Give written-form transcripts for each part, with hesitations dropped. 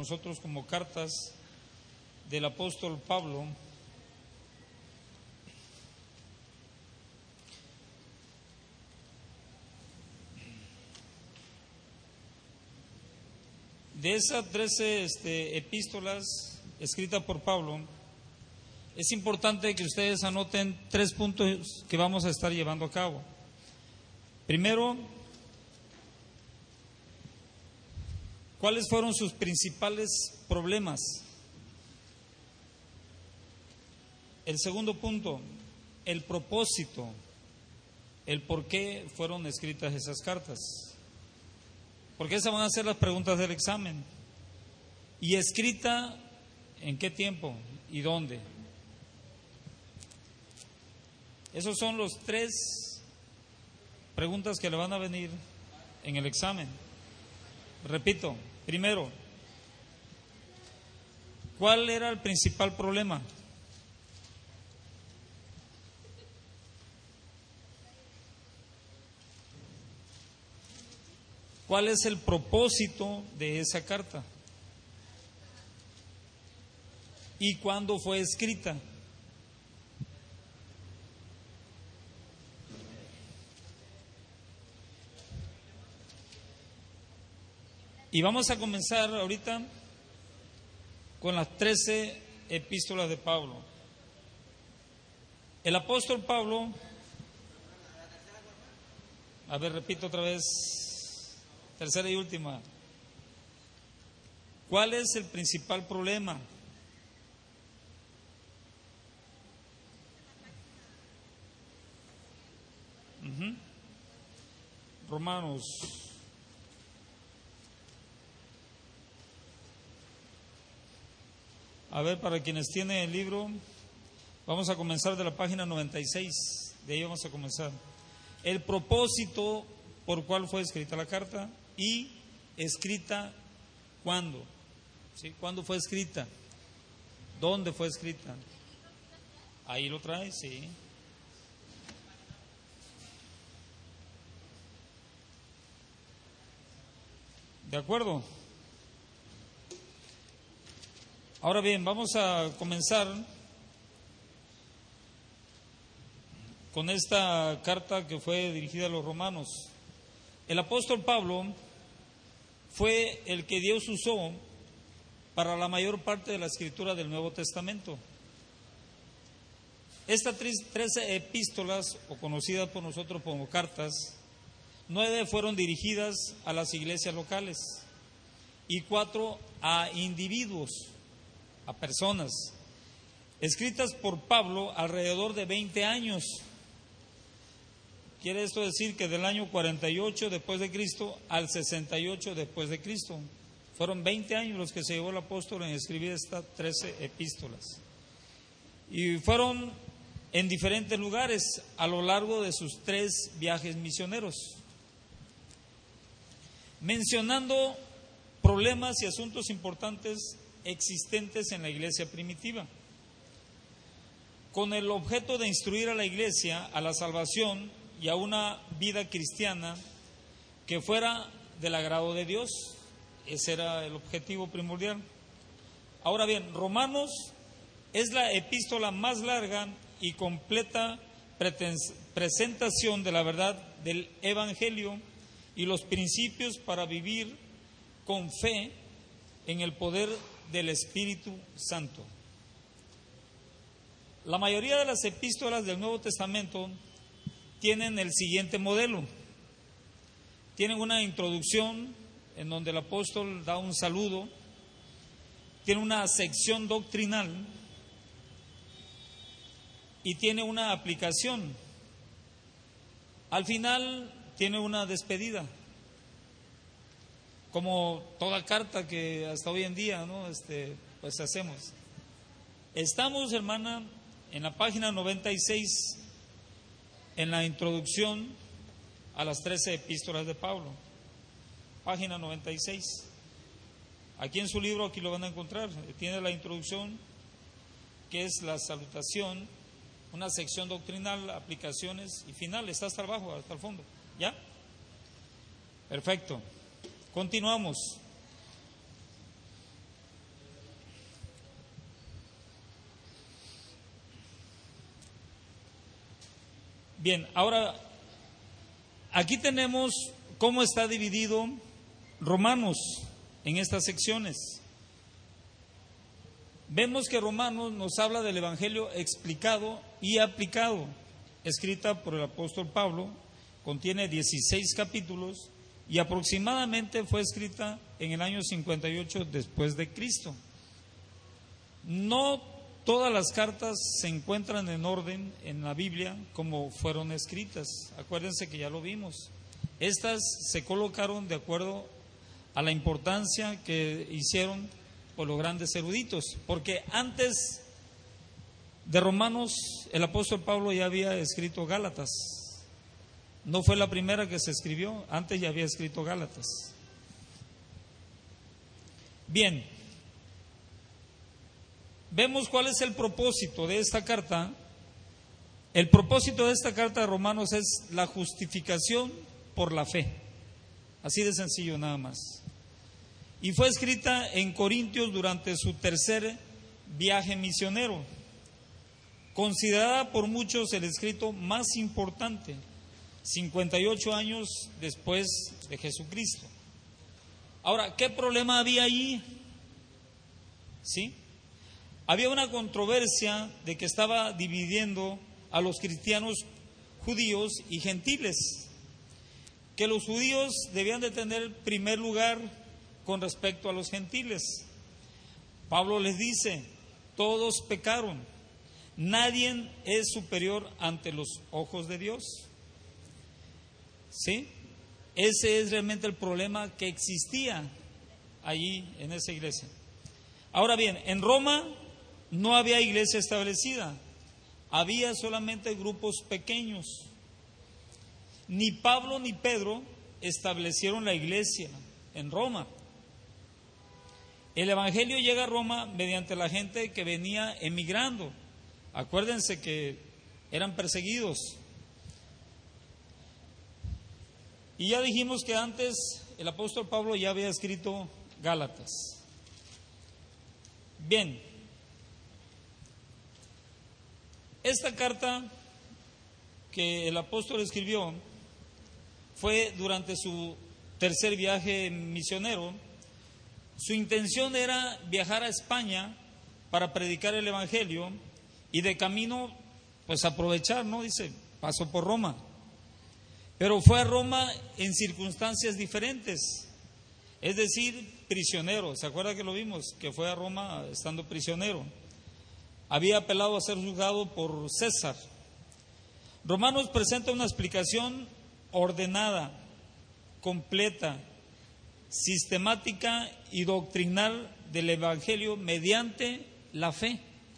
nosotros como cartas del apóstol Pablo. De esas 13 epístolas escritas por Pablo, es importante que ustedes anoten 3 puntos que vamos a estar llevando a cabo. Primero, ¿cuáles fueron sus principales problemas? El segundo punto, el propósito, el por qué fueron escritas esas cartas. Porque esas van a ser las preguntas del examen. ¿Y escrita en qué tiempo y dónde? Esos son los 3 preguntas que le van a venir en el examen. Repito, primero, ¿cuál era el principal problema? ¿Cuál es el propósito de esa carta? ¿Y cuándo fue escrita? Y vamos a comenzar ahorita con las 13 epístolas de Pablo. El apóstol Pablo, a ver, repito otra vez, tercera y última. ¿Cuál es el principal problema? Romanos. A ver, para quienes tienen el libro, vamos a comenzar de la página 96, de ahí vamos a comenzar. El propósito por cuál fue escrita la carta y escrita cuándo. ¿Sí? ¿Cuándo fue escrita? ¿Dónde fue escrita? Ahí lo trae, sí. ¿De acuerdo? Ahora bien, vamos a comenzar con esta carta que fue dirigida a los romanos. El apóstol Pablo fue el que Dios usó para la mayor parte de la escritura del Nuevo Testamento. Estas 13 epístolas, o conocidas por nosotros como cartas, 9 fueron dirigidas a las iglesias locales y 4 a individuos, a personas, escritas por Pablo alrededor de 20 años. Quiere esto decir que del año 48 después de Cristo al 68 después de Cristo. Fueron 20 años los que se llevó el apóstol en escribir estas 13 epístolas. Y fueron en diferentes lugares a lo largo de sus 3 viajes misioneros, mencionando problemas y asuntos importantes existentes en la iglesia primitiva, con el objeto de instruir a la iglesia a la salvación y a una vida cristiana que fuera del agrado de Dios. Ese era el objetivo primordial. Ahora bien, Romanos es la epístola más larga y completa presentación de la verdad del Evangelio y los principios para vivir con fe en el poder del Espíritu Santo. La mayoría de las epístolas del Nuevo Testamento tienen el siguiente modelo. Tienen una introducción en donde el apóstol da un saludo, tiene una sección doctrinal y tiene una aplicación. Al final tiene una despedida, como toda carta que hasta hoy en día, ¿no? Pues hacemos. Estamos, hermana, en la página 96, en la introducción a las 13 epístolas de Pablo. Página 96. Aquí en su libro, aquí lo van a encontrar. Tiene la introducción, que es la salutación, una sección doctrinal, aplicaciones y final. Está hasta abajo, hasta el fondo. ¿Ya? Perfecto. Continuamos. Bien, ahora aquí tenemos cómo está dividido Romanos en estas secciones. Vemos que Romanos nos habla del Evangelio explicado y aplicado, escrita por el apóstol Pablo, contiene 16 capítulos y aproximadamente fue escrita en el año 58 después de Cristo. No todas las cartas se encuentran en orden en la Biblia como fueron escritas. Acuérdense que ya lo vimos. Estas se colocaron de acuerdo a la importancia que hicieron por los grandes eruditos, porque antes de Romanos el apóstol Pablo ya había escrito Gálatas. No fue la primera que se escribió, antes ya había escrito Gálatas. Bien, vemos cuál es el propósito de esta carta. El propósito de esta carta de Romanos es la justificación por la fe. Así de sencillo nada más. Y fue escrita en Corintios durante su tercer viaje misionero, considerada por muchos el escrito más importante, 58 años después de Jesucristo. Ahora, ¿qué problema había allí? ¿Sí? Había una controversia de que estaba dividiendo a los cristianos judíos y gentiles, que los judíos debían de tener primer lugar con respecto a los gentiles. Pablo les dice, todos pecaron, nadie es superior ante los ojos de Dios. ¿Sí? Ese es realmente el problema que existía allí en esa iglesia. Ahora bien, en Roma no había iglesia establecida, había solamente grupos pequeños. Ni Pablo ni Pedro establecieron la iglesia en Roma. El Evangelio llega a Roma mediante la gente que venía emigrando. Acuérdense que eran perseguidos. Y ya dijimos que antes el apóstol Pablo ya había escrito Gálatas. Bien, esta carta que el apóstol escribió fue durante su tercer viaje misionero. Su intención era viajar a España para predicar el Evangelio y de camino, pues aprovechar, ¿no? Dice, pasó por Roma. Pero fue a Roma en circunstancias diferentes, es decir, prisionero. ¿Se acuerda que lo vimos? Que fue a Roma estando prisionero. Había apelado a ser juzgado por César. Romanos presenta una explicación ordenada, completa, sistemática y doctrinal del Evangelio mediante la fe.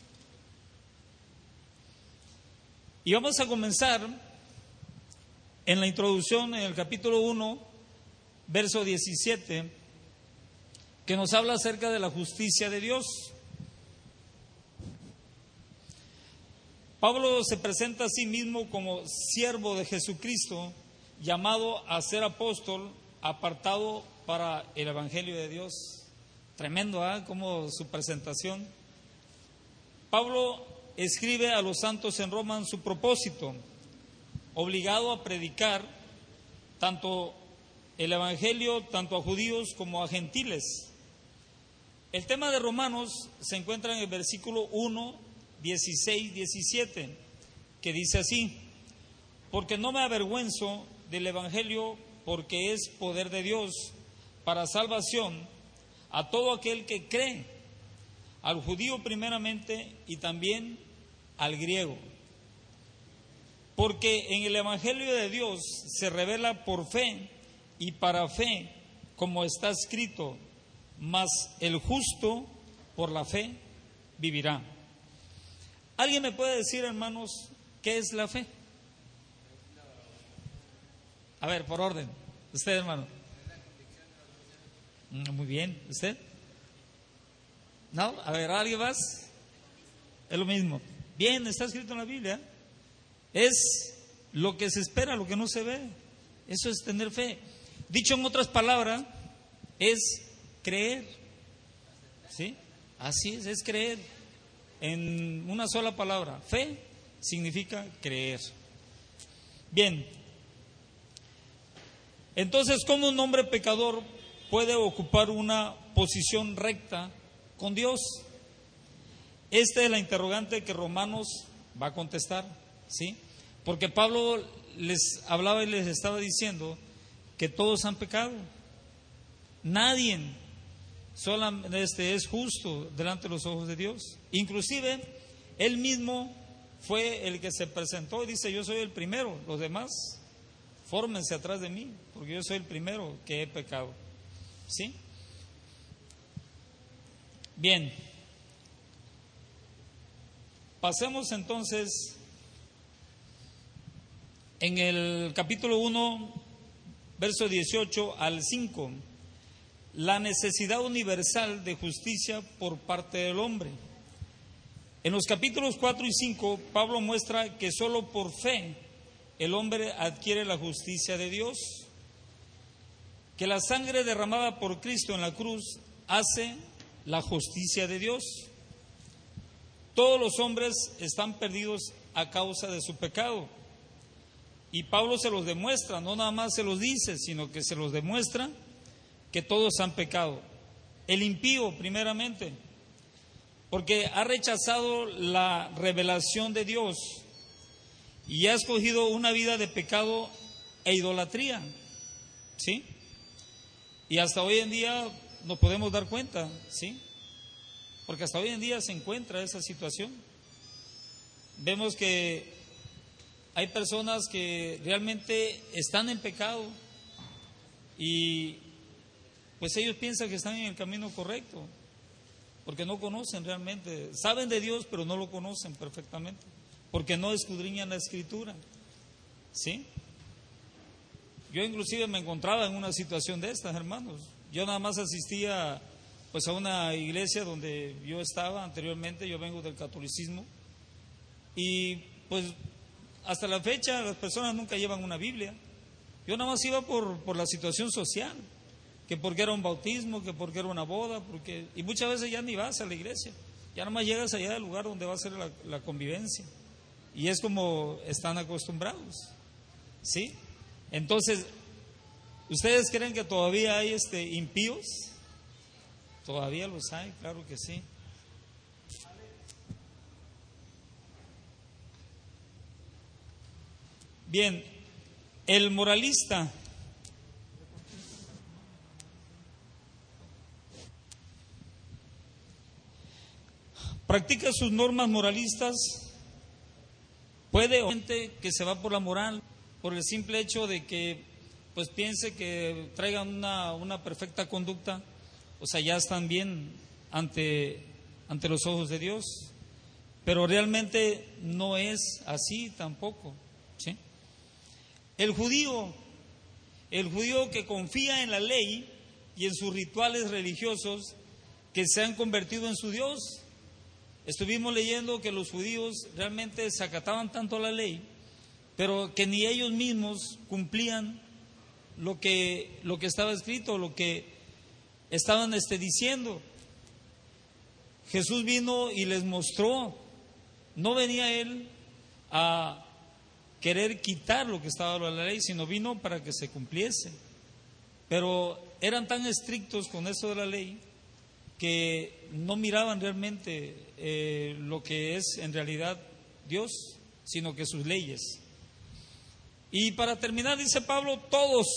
Y vamos a comenzar en la introducción, en el capítulo 1, verso 17, que nos habla acerca de la justicia de Dios. Pablo se presenta a sí mismo como siervo de Jesucristo, llamado a ser apóstol, apartado para el Evangelio de Dios. Tremendo, como su presentación. Pablo escribe a los santos en Roma en su propósito, obligado a predicar tanto el Evangelio, tanto a judíos como a gentiles. El tema de Romanos se encuentra en el versículo 1, 16, 17, que dice así: porque no me avergüenzo del Evangelio, porque es poder de Dios para salvación a todo aquel que cree, al judío primeramente y también al griego. Porque en el Evangelio de Dios se revela por fe y para fe, como está escrito, mas el justo por la fe vivirá. ¿Alguien me puede decir, hermanos, qué es la fe? A ver, por orden. Usted, hermano. Muy bien. ¿Usted? ¿No? A ver, ¿alguien más? Es lo mismo. Bien, está escrito en la Biblia. Es lo que se espera, lo que no se ve. Eso es tener fe. Dicho en otras palabras, es creer. ¿Sí? Así es creer. En una sola palabra, fe significa creer. Bien, entonces, ¿cómo un hombre pecador puede ocupar una posición recta con Dios? Esta es la interrogante que Romanos va a contestar, ¿sí? Porque Pablo les hablaba y les estaba diciendo que todos han pecado. Nadie solamente es justo delante de los ojos de Dios. Inclusive, él mismo fue el que se presentó y dice: yo soy el primero, los demás fórmense atrás de mí, porque yo soy el primero que he pecado. ¿Sí? Bien. Pasemos entonces en el capítulo 1, verso 18 al 5, la necesidad universal de justicia por parte del hombre. En los capítulos 4 y 5, Pablo muestra que solo por fe el hombre adquiere la justicia de Dios, que la sangre derramada por Cristo en la cruz hace la justicia de Dios. Todos los hombres están perdidos a causa de su pecado. Y Pablo se los demuestra, no nada más se los dice, sino que se los demuestra que todos han pecado. El impío, primeramente, porque ha rechazado la revelación de Dios y ha escogido una vida de pecado e idolatría, ¿sí? Y hasta hoy en día nos podemos dar cuenta, ¿sí? Porque hasta hoy en día se encuentra esa situación. Vemos que hay personas que realmente están en pecado y pues ellos piensan que están en el camino correcto, porque no conocen realmente, saben de Dios pero no lo conocen perfectamente, porque no escudriñan la Escritura, ¿sí? Yo inclusive me encontraba en una situación de estas, hermanos. Yo nada más asistía pues a una iglesia donde yo estaba anteriormente, yo vengo del catolicismo, y pues hasta la fecha las personas nunca llevan una Biblia. Yo nada más iba por la situación social, que porque era un bautismo, que porque era una boda, y muchas veces ya ni vas a la iglesia, ya nada más llegas allá al lugar donde va a ser la convivencia, y es como están acostumbrados, ¿sí? Entonces, ¿ustedes creen que todavía hay impíos? Todavía los hay, claro que sí. Bien, el moralista practica sus normas moralistas, puede o gente que se va por la moral, por el simple hecho de que pues piense que traigan una perfecta conducta, o sea, ya están bien ante los ojos de Dios, pero realmente no es así tampoco, ¿sí? El judío que confía en la ley y en sus rituales religiosos que se han convertido en su Dios. Estuvimos leyendo que los judíos realmente se acataban tanto a la ley, pero que ni ellos mismos cumplían lo que estaba escrito, lo que estaban diciendo. Jesús vino y les mostró, no venía Él a querer quitar lo que estaba en la ley, sino vino para que se cumpliese. Pero eran tan estrictos con eso de la ley que no miraban realmente lo que es en realidad Dios, sino que sus leyes. Y para terminar, dice Pablo, todos,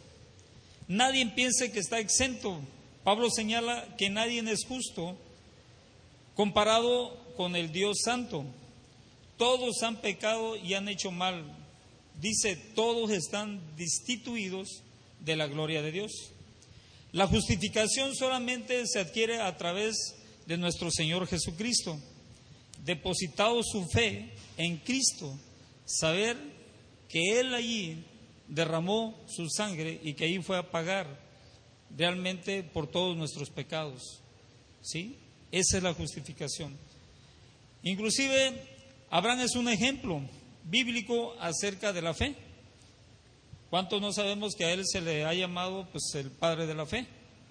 nadie piense que está exento. Pablo señala que nadie es justo comparado con el Dios Santo. Todos han pecado y han hecho mal. Dice, todos están destituidos de la gloria de Dios. La justificación solamente se adquiere a través de nuestro Señor Jesucristo. Depositado su fe en Cristo, saber que Él allí derramó su sangre y que ahí fue a pagar realmente por todos nuestros pecados, ¿sí? Esa es la justificación. Inclusive Abraham es un ejemplo bíblico acerca de la fe. ¿Cuántos no sabemos que a él se le ha llamado pues el padre de la fe?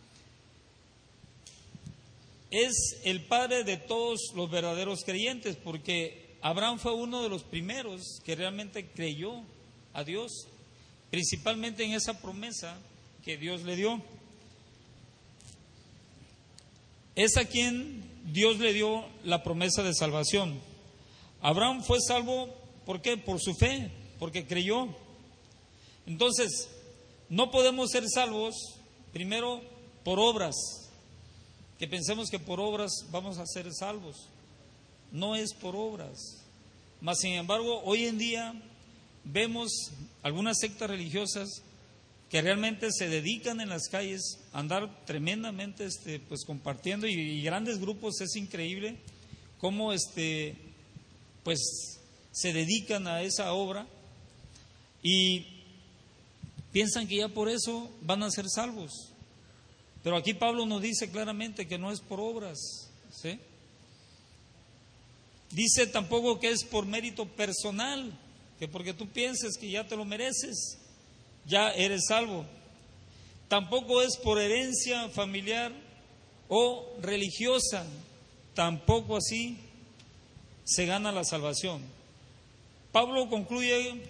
Es el padre de todos los verdaderos creyentes, porque Abraham fue uno de los primeros que realmente creyó a Dios, principalmente en esa promesa que Dios le dio. Es a quien Dios le dio la promesa de salvación. Abraham fue salvo, ¿por qué? Por su fe, porque creyó. Entonces, no podemos ser salvos, primero, por obras, que pensemos que por obras vamos a ser salvos. No es por obras. Mas, sin embargo, hoy en día vemos algunas sectas religiosas que realmente se dedican en las calles a andar tremendamente pues compartiendo, y grandes grupos. Es increíble cómo pues se dedican a esa obra y piensan que ya por eso van a ser salvos. Pero aquí Pablo nos dice claramente que no es por obras, ¿sí? Dice tampoco que es por mérito personal, que porque tú pienses que ya te lo mereces, ya eres salvo. Tampoco es por herencia familiar o religiosa, tampoco así se gana la salvación. Pablo concluye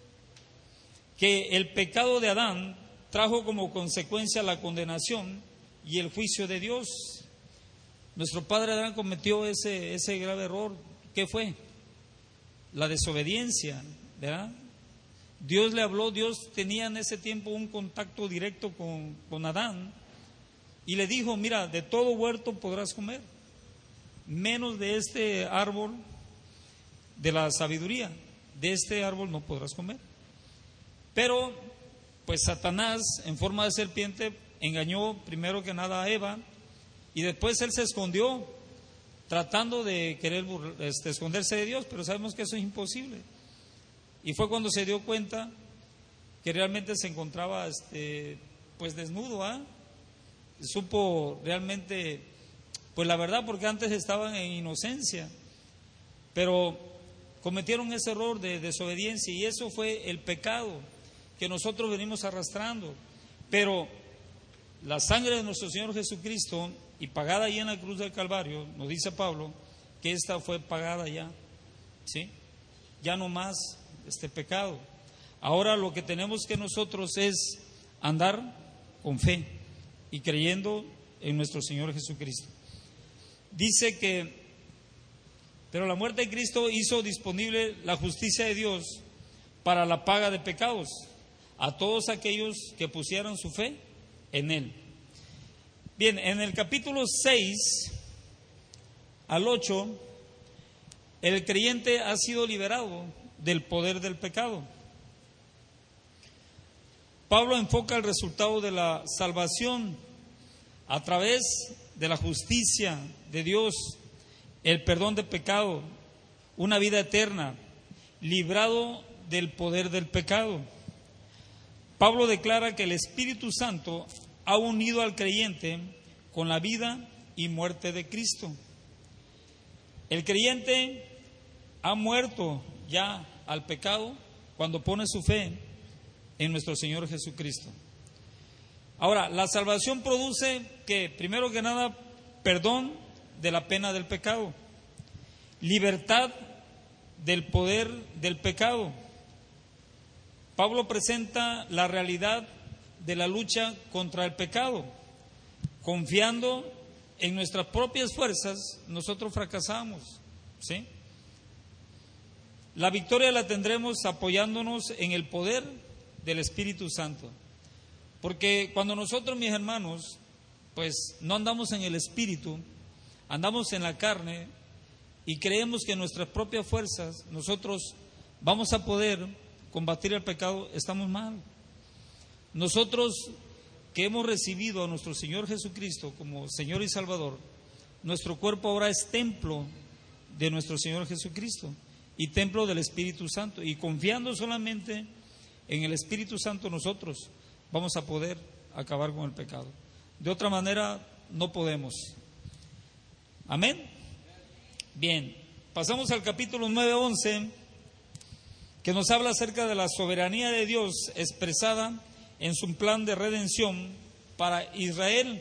que el pecado de Adán trajo como consecuencia la condenación y el juicio de Dios. Nuestro padre Adán cometió ese grave error. ¿Qué fue? La desobediencia, ¿verdad? Dios le habló, Dios tenía en ese tiempo un contacto directo con Adán y le dijo: mira, de todo huerto podrás comer, menos de este árbol de la sabiduría, de este árbol no podrás comer. Pero pues Satanás, en forma de serpiente, engañó primero que nada a Eva, y después él se escondió tratando de querer esconderse de Dios, pero sabemos que eso es imposible. Y fue cuando se dio cuenta que realmente se encontraba pues desnudo, supo realmente pues la verdad, porque antes estaban en inocencia, pero cometieron ese error de desobediencia, y eso fue el pecado que nosotros venimos arrastrando. Pero la sangre de nuestro Señor Jesucristo, y pagada ya en la cruz del Calvario, nos dice Pablo que esta fue pagada ya, ¿sí? Ya no más este pecado. Ahora lo que tenemos que nosotros es andar con fe y creyendo en nuestro Señor Jesucristo. Dice que, pero la muerte de Cristo hizo disponible la justicia de Dios para la paga de pecados a todos aquellos que pusieran su fe en Él. Bien, en el capítulo 6 al 8, el creyente ha sido liberado del poder del pecado. Pablo enfoca el resultado de la salvación a través de la justicia de Dios, el perdón de pecado, una vida eterna, librado del poder del pecado. Pablo declara que el Espíritu Santo ha unido al creyente con la vida y muerte de Cristo. El creyente ha muerto ya al pecado cuando pone su fe en nuestro Señor Jesucristo. Ahora, la salvación produce que, primero que nada, perdón de la pena del pecado, libertad del poder del pecado. Pablo presenta la realidad de la lucha contra el pecado. Confiando en nuestras propias fuerzas, nosotros fracasamos, ¿sí? La victoria la tendremos apoyándonos en el poder del Espíritu Santo. Porque cuando nosotros, mis hermanos, pues no andamos en el Espíritu, andamos en la carne y creemos que en nuestras propias fuerzas nosotros vamos a poder combatir el pecado, estamos mal. Nosotros que hemos recibido a nuestro Señor Jesucristo como Señor y Salvador, nuestro cuerpo ahora es templo de nuestro Señor Jesucristo y templo del Espíritu Santo, y confiando solamente en el Espíritu Santo nosotros vamos a poder acabar con el pecado. De otra manera no podemos. Amén. Bien, pasamos al capítulo 9:11, que nos habla acerca de la soberanía de Dios expresada en su plan de redención para Israel.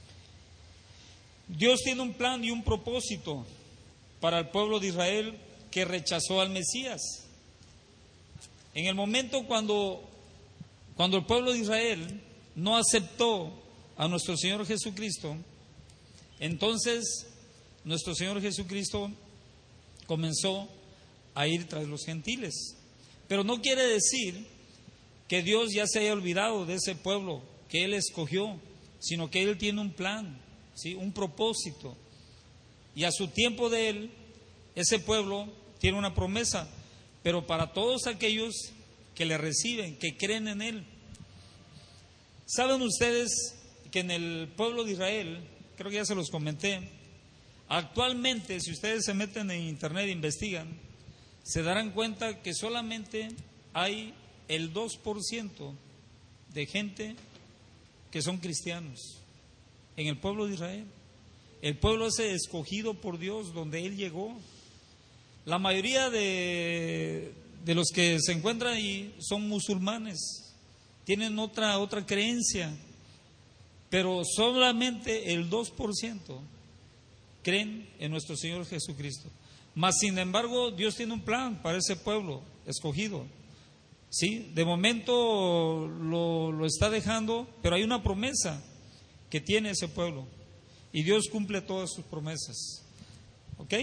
Dios tiene un plan y un propósito para el pueblo de Israel que rechazó al Mesías. En el momento cuando el pueblo de Israel no aceptó a nuestro Señor Jesucristo, entonces nuestro Señor Jesucristo comenzó a ir tras los gentiles. Pero no quiere decir que Dios ya se haya olvidado de ese pueblo que Él escogió, sino que Él tiene un plan, ¿sí? Un propósito. Y a su tiempo de Él, ese pueblo tiene una promesa, pero para todos aquellos que le reciben, que creen en Él. ¿Saben ustedes que en el pueblo de Israel, creo que ya se los comenté, actualmente si ustedes se meten en internet e investigan, se darán cuenta que solamente hay el 2% de gente que son cristianos en el pueblo de Israel? El pueblo ese escogido por Dios, donde Él llegó. La mayoría de los que se encuentran ahí son musulmanes, tienen otra creencia, pero solamente el 2% creen en nuestro Señor Jesucristo. Mas sin embargo, Dios tiene un plan para ese pueblo escogido. Sí, de momento lo está dejando, pero hay una promesa que tiene ese pueblo y Dios cumple todas sus promesas. ¿Ok?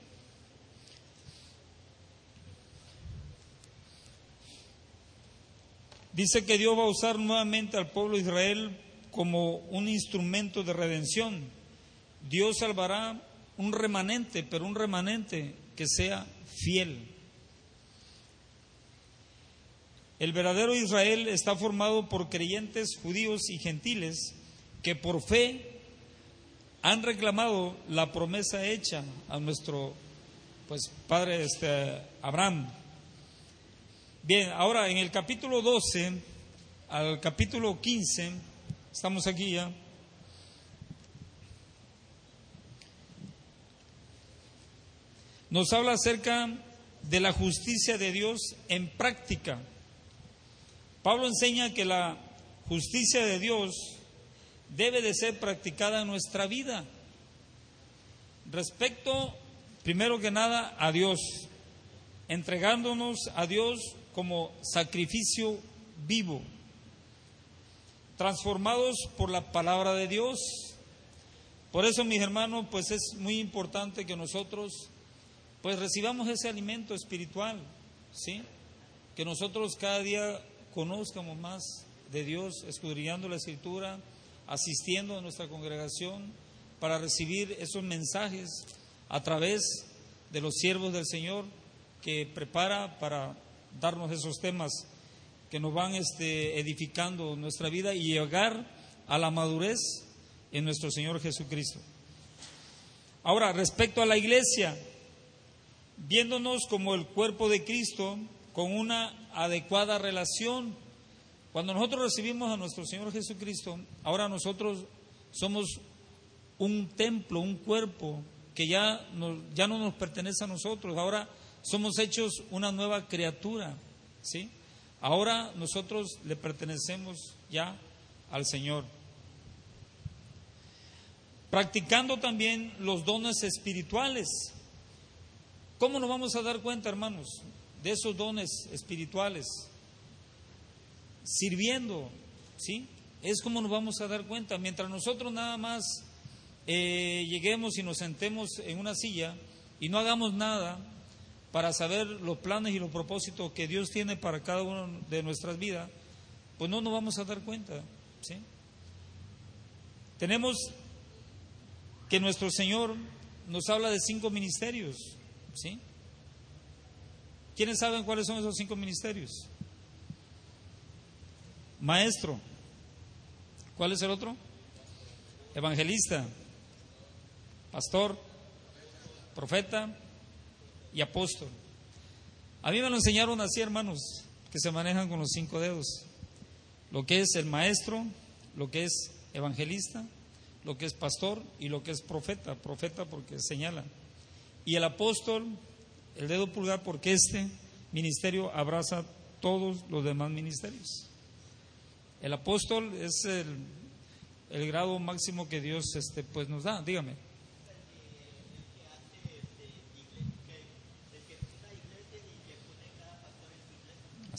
Dice que Dios va a usar nuevamente al pueblo de Israel como un instrumento de redención. Dios salvará un remanente, pero un remanente que sea fiel. El verdadero Israel está formado por creyentes judíos y gentiles que por fe han reclamado la promesa hecha a nuestro padre Abraham. Bien, ahora en el capítulo 12 al capítulo 15, estamos aquí ya. Nos habla acerca de la justicia de Dios en práctica. Pablo enseña que la justicia de Dios debe de ser practicada en nuestra vida. Respecto, primero que nada, a Dios, entregándonos a Dios como sacrificio vivo, transformados por la palabra de Dios. Por eso, mis hermanos, es muy importante que nosotros recibamos ese alimento espiritual, ¿sí? Que nosotros cada día conozcamos más de Dios, escudriñando la Escritura, asistiendo a nuestra congregación para recibir esos mensajes a través de los siervos del Señor que prepara para darnos esos temas que nos van edificando nuestra vida y llegar a la madurez en nuestro Señor Jesucristo. Ahora, respecto a la iglesia, viéndonos como el cuerpo de Cristo con una adecuada relación. Cuando nosotros recibimos a nuestro Señor Jesucristo, ahora nosotros somos un templo, un cuerpo que ya no nos pertenece a nosotros. Ahora somos hechos una nueva criatura, ¿sí? Ahora nosotros le pertenecemos ya al Señor. Practicando también los dones espirituales. ¿Cómo nos vamos a dar cuenta, hermanos, de esos dones espirituales? Sirviendo, ¿sí? Es como nos vamos a dar cuenta. Mientras nosotros nada más lleguemos y nos sentemos en una silla y no hagamos nada para saber los planes y los propósitos que Dios tiene para cada una de nuestras vidas, pues no nos vamos a dar cuenta, ¿sí? Tenemos que nuestro Señor nos habla de 5 ministerios, ¿sí? ¿Quiénes saben cuáles son esos 5 ministerios? Maestro. ¿Cuál es el otro? Evangelista, pastor, profeta y apóstol. A mí me lo enseñaron así, hermanos, que se manejan con los 5 dedos. Lo que es el maestro, lo que es evangelista, lo que es pastor y lo que es profeta. Profeta porque señala. Y el apóstol, el dedo pulgar, porque este ministerio abraza todos los demás ministerios. El apóstol es el grado máximo que Dios nos da. Dígame.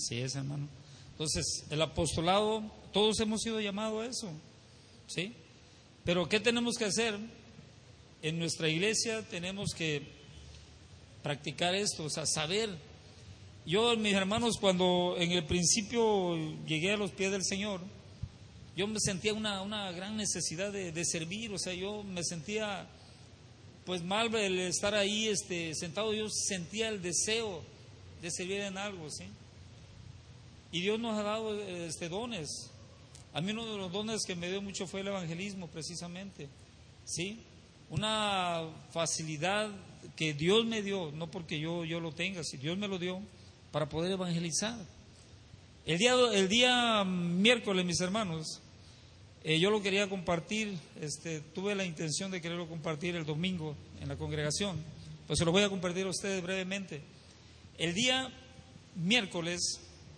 Así es, hermano. Entonces, el apostolado, todos hemos sido llamados a eso, ¿sí? Pero ¿qué tenemos que hacer? En nuestra iglesia tenemos que practicar esto, o sea, saber. Yo, mis hermanos, cuando en el principio llegué a los pies del Señor, yo me sentía una gran necesidad de servir, o sea, yo me sentía pues mal el estar ahí sentado. Yo sentía el deseo de servir en algo, ¿sí? Y Dios nos ha dado dones. A mí uno de los dones que me dio mucho fue el evangelismo, precisamente, ¿sí? Una facilidad que Dios me dio, no porque yo lo tenga, si Dios me lo dio, para poder evangelizar. El día miércoles, mis hermanos, yo lo quería compartir, tuve la intención de quererlo compartir el domingo en la congregación, pues se lo voy a compartir a ustedes brevemente. El día miércoles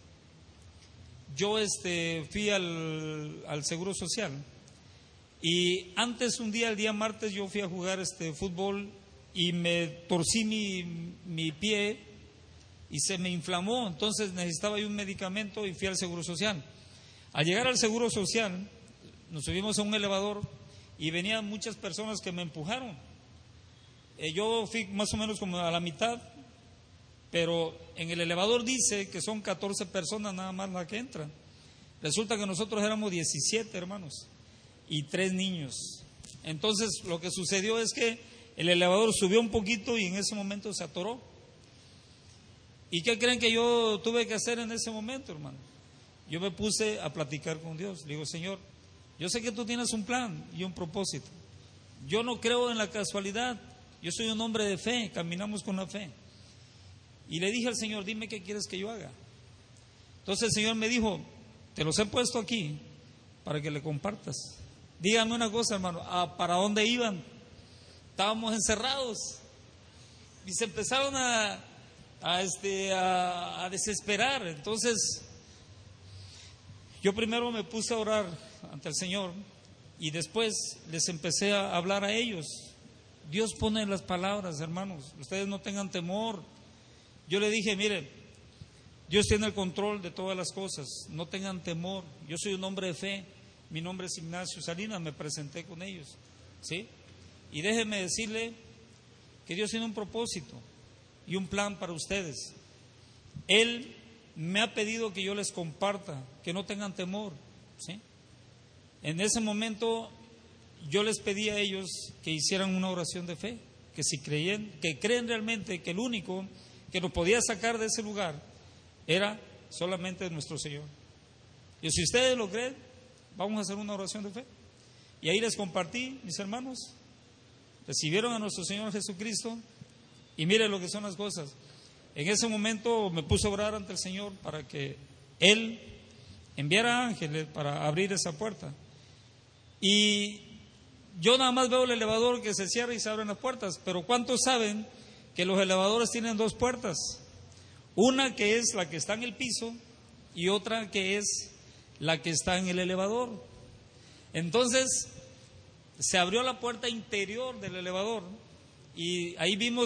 yo fui al Seguro Social, y antes un día, el día martes, yo fui a jugar fútbol y me torcí mi pie y se me inflamó, entonces necesitaba yo un medicamento y fui al Seguro Social. Al llegar al Seguro Social, nos subimos a un elevador y venían muchas personas que me empujaron. Yo fui más o menos como a la mitad, pero en el elevador dice que son 14 personas nada más las que entran. Resulta que nosotros éramos 17 hermanos y 3 niños. Entonces lo que sucedió es que el elevador subió un poquito y en ese momento se atoró. ¿Y qué creen que yo tuve que hacer en ese momento, hermano? Yo me puse a platicar con Dios. Le digo, Señor, yo sé que tú tienes un plan y un propósito. Yo no creo en la casualidad. Yo soy un hombre de fe, caminamos con la fe. Y le dije al Señor, dime qué quieres que yo haga. Entonces el Señor me dijo, te los he puesto aquí para que le compartas. Dígame una cosa, hermano, ¿para dónde iban? Estábamos encerrados y se empezaron a desesperar. Entonces yo primero me puse a orar ante el Señor y después les empecé a hablar a ellos. Dios pone las palabras, hermanos, ustedes no tengan temor. Yo le dije, mire, Dios tiene el control de todas las cosas, no tengan temor. Yo soy un hombre de fe, mi nombre es Ignacio Salinas, me presenté con ellos, ¿sí? Y déjenme decirle que Dios tiene un propósito y un plan para ustedes. Él me ha pedido que yo les comparta, que no tengan temor, ¿sí? En ese momento yo les pedí a ellos que hicieran una oración de fe, que si creen realmente que el único que nos podía sacar de ese lugar era solamente nuestro Señor. Y si ustedes lo creen, vamos a hacer una oración de fe. Y ahí les compartí, mis hermanos, recibieron a nuestro Señor Jesucristo y miren lo que son las cosas. En ese momento me puse a orar ante el Señor para que Él enviara ángeles para abrir esa puerta. Y yo nada más veo el elevador que se cierra y se abren las puertas, pero ¿cuántos saben que los elevadores tienen 2 puertas? Una que es la que está en el piso y otra que es la que está en el elevador. Entonces se abrió la puerta interior del elevador y ahí vimos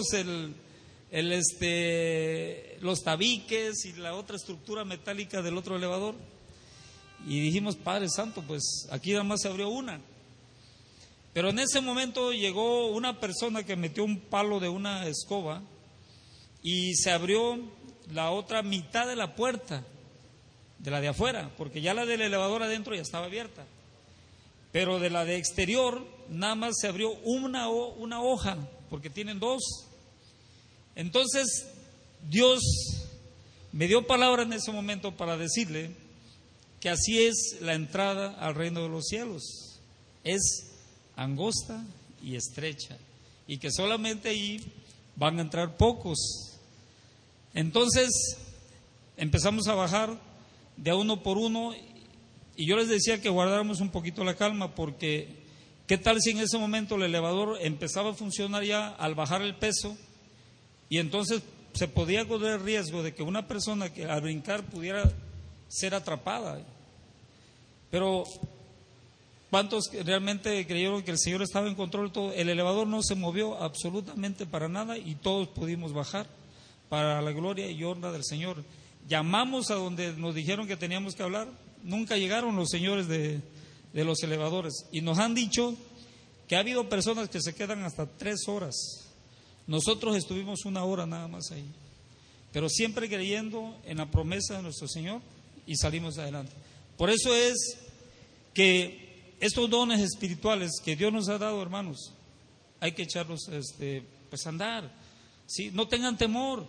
los tabiques y la otra estructura metálica del otro elevador y dijimos, Padre Santo, pues aquí nada más se abrió una. Pero en ese momento llegó una persona que metió un palo de una escoba y se abrió la otra mitad de la puerta, de la de afuera, porque ya la del elevador adentro ya estaba abierta. Pero de la de exterior nada más se abrió una hoja, porque tienen 2. Entonces Dios me dio palabra en ese momento para decirle que así es la entrada al reino de los cielos. Es angosta y estrecha, y que solamente ahí van a entrar pocos. Entonces empezamos a bajar de a uno por uno, y yo les decía que guardáramos un poquito la calma, porque ¿qué tal si en ese momento el elevador empezaba a funcionar ya al bajar el peso? Y entonces se podía correr el riesgo de que una persona que al brincar pudiera ser atrapada. Pero ¿cuántos realmente creyeron que el Señor estaba en control de todo? El elevador no se movió absolutamente para nada y todos pudimos bajar para la gloria y honra del Señor. llamamos a donde nos dijeron que teníamos que hablar, nunca llegaron los señores de los elevadores, y nos han dicho que ha habido personas que se quedan hasta 3 horas. Nosotros estuvimos 1 hora nada más ahí, pero siempre creyendo en la promesa de nuestro Señor, y salimos adelante. Por eso es que estos dones espirituales que Dios nos ha dado, hermanos, hay que echarlos pues a andar, ¿sí? No tengan temor,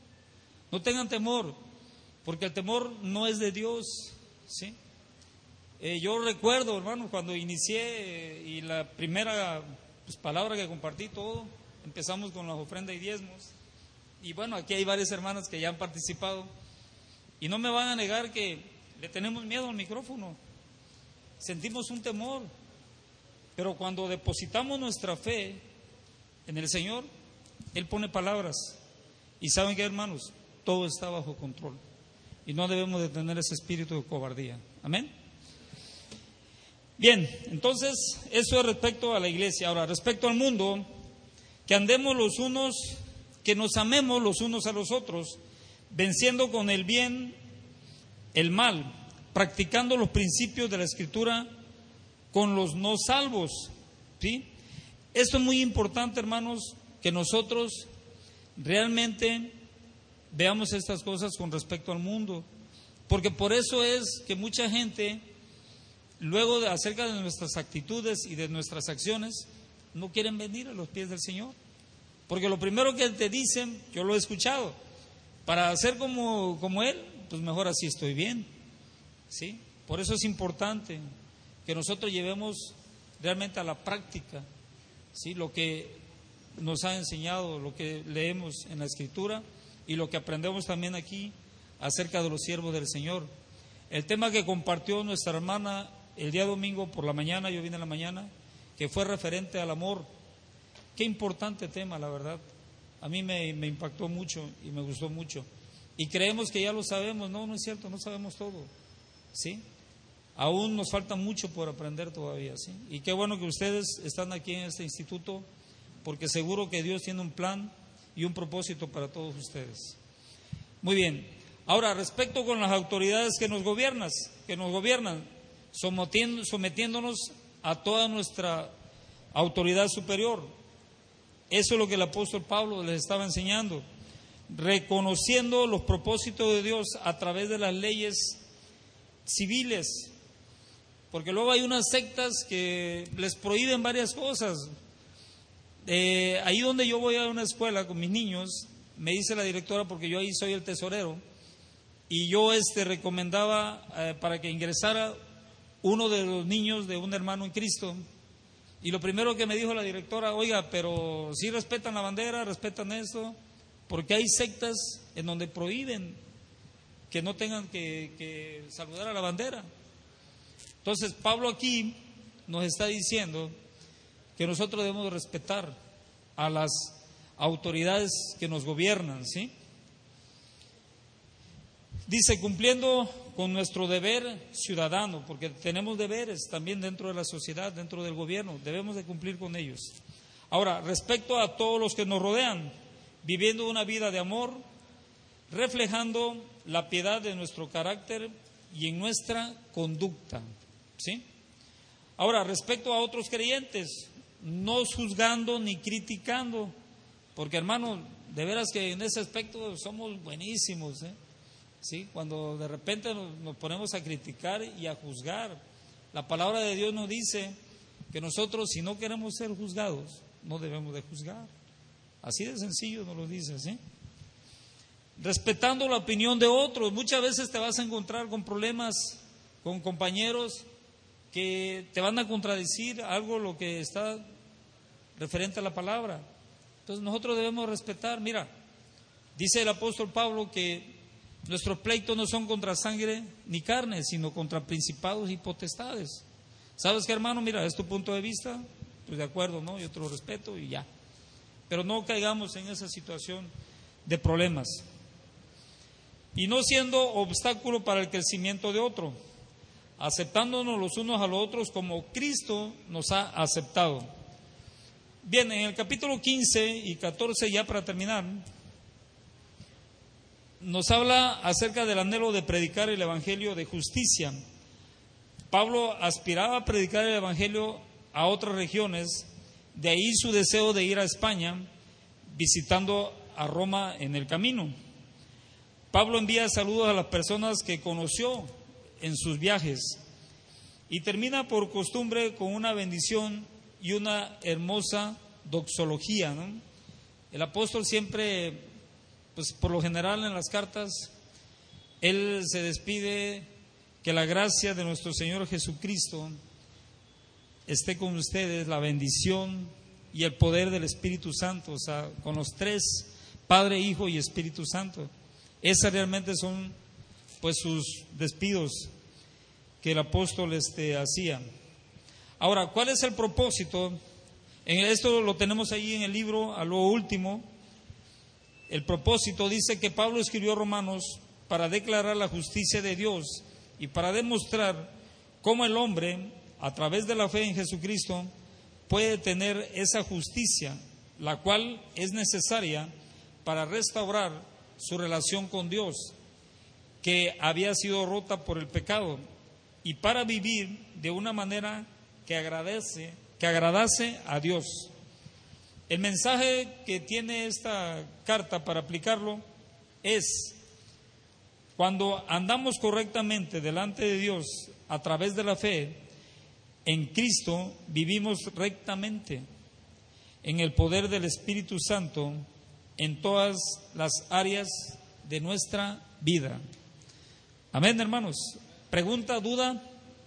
porque el temor no es de Dios, ¿sí? Yo recuerdo, hermanos, cuando inicié y la primera pues, palabra que compartí, todo, empezamos con las ofrendas y diezmos. Y bueno, aquí hay varias hermanas que ya han participado. Y no me van a negar que le tenemos miedo al micrófono. Sentimos un temor. Pero cuando depositamos nuestra fe en el Señor, Él pone palabras. Y ¿saben qué, hermanos? Todo está bajo control. Y no debemos de tener ese espíritu de cobardía. Amén. Bien, entonces, eso es respecto a la iglesia. Ahora, respecto al mundo, que andemos los unos, que nos amemos los unos a los otros, venciendo con el bien el mal, practicando los principios de la Escritura con los no salvos, ¿sí? Esto es muy importante, hermanos, que nosotros realmente veamos estas cosas con respecto al mundo, porque por eso es que mucha gente, luego acerca de nuestras actitudes y de nuestras acciones, no quieren venir a los pies del Señor. Porque lo primero que te dicen, yo lo he escuchado, para ser como Él, pues mejor así estoy bien, ¿sí? Por eso es importante que nosotros llevemos realmente a la práctica, ¿sí? Lo que nos ha enseñado, lo que leemos en la Escritura y lo que aprendemos también aquí acerca de los siervos del Señor. El tema que compartió nuestra hermana el día domingo por la mañana, yo vine en la mañana, que fue referente al amor. Qué importante tema, la verdad. A mí me impactó mucho y me gustó mucho. Y creemos que ya lo sabemos. No, no es cierto, no sabemos todo, ¿sí? Aún nos falta mucho por aprender todavía, ¿sí? Y qué bueno que ustedes están aquí en este instituto, porque seguro que Dios tiene un plan y un propósito para todos ustedes. Muy bien. Ahora, respecto con las autoridades que nos gobiernan, sometiéndonos a toda nuestra autoridad superior. Eso es lo que el apóstol Pablo les estaba enseñando, reconociendo los propósitos de Dios a través de las leyes civiles, porque luego hay unas sectas que les prohíben varias cosas. Ahí donde yo voy a una escuela con mis niños, me dice la directora, porque yo ahí soy el tesorero, y yo recomendaba para que ingresara uno de los niños de un hermano en Cristo. Y lo primero que me dijo la directora, oiga, pero sí respetan la bandera, respetan esto, porque hay sectas en donde prohíben que no tengan que saludar a la bandera. Entonces Pablo aquí nos está diciendo que nosotros debemos respetar a las autoridades que nos gobiernan, ¿sí? Dice, cumpliendo con nuestro deber ciudadano, porque tenemos deberes también dentro de la sociedad, dentro del gobierno, debemos de cumplir con ellos. Ahora, respecto a todos los que nos rodean, viviendo una vida de amor, reflejando la piedad de nuestro carácter y en nuestra conducta, ¿sí? Ahora, respecto a otros creyentes, no juzgando ni criticando, porque hermano, de veras que en ese aspecto somos buenísimos, ¿sí? Cuando de repente nos ponemos a criticar y a juzgar, la palabra de Dios nos dice que nosotros, si no queremos ser juzgados, no debemos de juzgar. Así de sencillo nos lo dice, ¿sí? Respetando la opinión de otros. Muchas veces te vas a encontrar con problemas con compañeros que te van a contradecir algo lo que está referente a la palabra. Entonces nosotros debemos respetar. Mira, dice el apóstol Pablo que nuestros pleitos no son contra sangre ni carne, sino contra principados y potestades. ¿Sabes qué, hermano? Mira, es tu punto de vista, pues de acuerdo, ¿no? Yo te lo respeto y ya. Pero no caigamos en esa situación de problemas. Y no siendo obstáculo para el crecimiento de otro, aceptándonos los unos a los otros como Cristo nos ha aceptado. Bien, en el capítulo 15 y 14, ya para terminar, nos habla acerca del anhelo de predicar el evangelio de justicia. Pablo aspiraba a predicar el evangelio a otras regiones, de ahí su deseo de ir a España, visitando a Roma en el camino. Pablo envía saludos a las personas que conoció en sus viajes y termina por costumbre con una bendición y una hermosa doxología, ¿no? El apóstol siempre, pues por lo general en las cartas, él se despide: que la gracia de nuestro Señor Jesucristo esté con ustedes, la bendición y el poder del Espíritu Santo, o sea, con los tres, Padre, Hijo y Espíritu Santo. Esas realmente son pues sus despidos que el apóstol hacía. Ahora, ¿cuál es el propósito? En esto lo tenemos ahí en el libro, a lo último. El propósito dice que Pablo escribió Romanos para declarar la justicia de Dios y para demostrar cómo el hombre, a través de la fe en Jesucristo, puede tener esa justicia, la cual es necesaria para restaurar su relación con Dios, que había sido rota por el pecado, y para vivir de una manera que agradase a Dios. El mensaje que tiene esta carta para aplicarlo es: cuando andamos correctamente delante de Dios a través de la fe en Cristo, vivimos rectamente en el poder del Espíritu Santo en todas las áreas de nuestra vida. Amén, hermanos. ¿Pregunta, duda?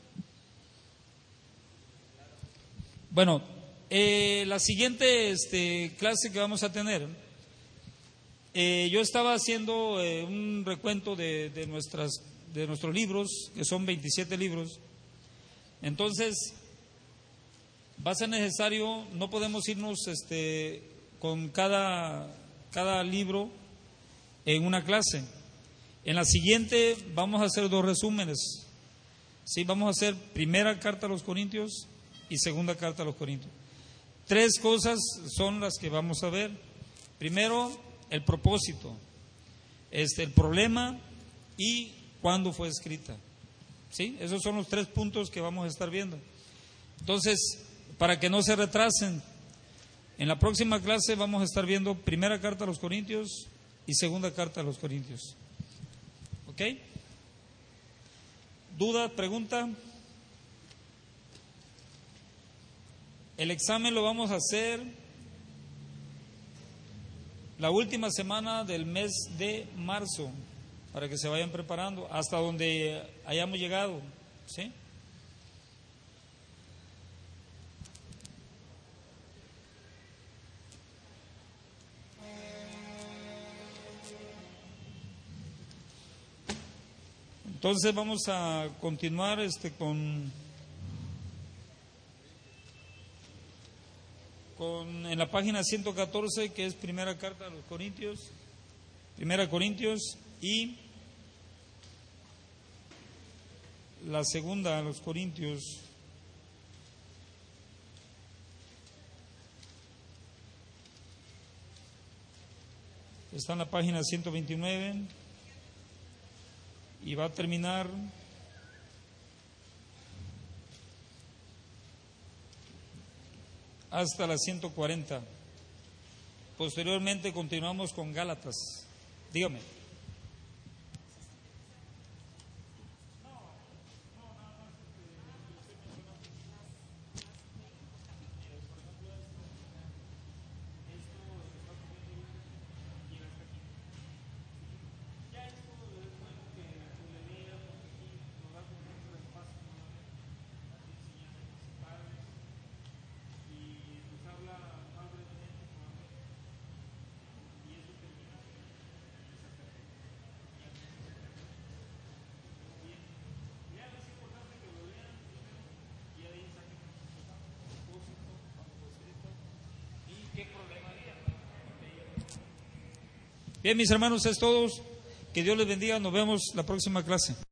Bueno, la siguiente clase que vamos a tener, yo estaba haciendo un recuento de nuestros libros, que son 27 libros. Entonces, va a ser necesario, no podemos irnos con cada libro en una clase. En la siguiente vamos a hacer 2 resúmenes. Sí, vamos a hacer primera carta a los Corintios y segunda carta a los Corintios. 3 cosas son las que vamos a ver. Primero, el propósito, el problema y cuándo fue escrita. ¿Sí? Esos son los 3 puntos que vamos a estar viendo. Entonces, para que no se retrasen, en la próxima clase vamos a estar viendo primera carta a los Corintios y segunda carta a los Corintios. ¿Ok? ¿Duda? ¿Pregunta? El examen lo vamos a hacer la última semana del mes de marzo, para que se vayan preparando hasta donde hayamos llegado, ¿sí? Entonces vamos a continuar en la página 114, que es primera carta a los Corintios, primera Corintios, y la segunda a los Corintios. Está en la página 129 y va a terminar hasta la 140. Posteriormente continuamos con Gálatas. Dígame. Bien, mis hermanos, es todo. Que Dios les bendiga. Nos vemos la próxima clase.